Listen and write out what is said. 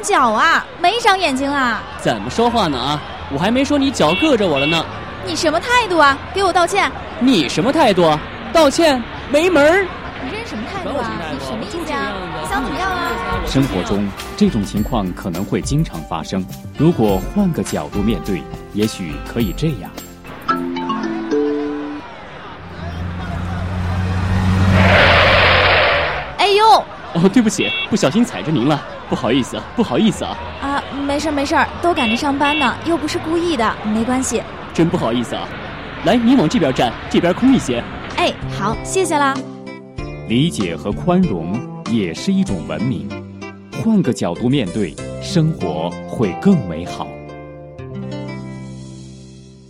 脚啊，没长眼睛啊？ 怎么说话呢啊？我还没说你脚硌着我了呢。 你什么态度啊？给我道歉！ 你什么态度啊？道歉没门儿！ 你这是什么态度啊？你什么意思啊？你想怎么样啊？ 生活中这种情况可能会经常发生，如果换个角度面对，也许可以这样。 哎呦！ 哦，对不起，不小心踩着您了，不好意思，不好意思啊。 啊，没事没事，都赶着上班呢，又不是故意的，没关系。 真不好意思啊。来，你往这边站，这边空一些。 哎，好，谢谢啦。 理解和宽容也是一种文明，换个角度面对，生活会更美好。